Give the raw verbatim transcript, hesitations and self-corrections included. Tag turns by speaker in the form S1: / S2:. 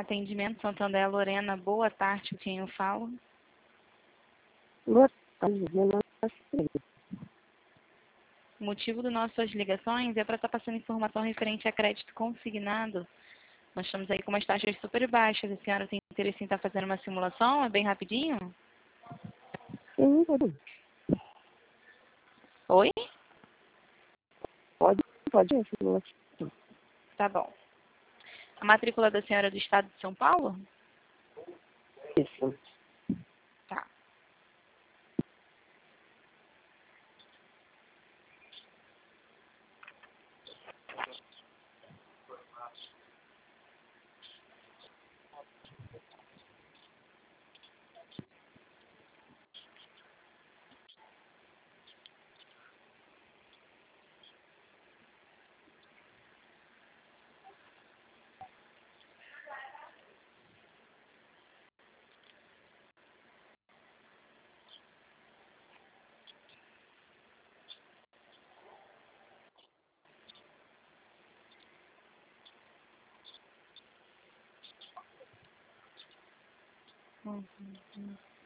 S1: Atendimento Santander Lorena, boa tarde, com quem eu falo?
S2: Boa tarde, meu nome é Cecília.
S1: O motivo das nossas ligações é para estar passando informação referente a crédito consignado. Nós estamos aí com umas taxas super baixas. A senhora tem interesse em estar fazendo uma simulação? É bem rapidinho?
S2: Sim, pode,
S1: Oi?
S2: pode, pode ir, simulação.
S1: Tá bom. A matrícula da senhora é do estado de São Paulo?
S2: Isso.
S1: Tá. Uhum.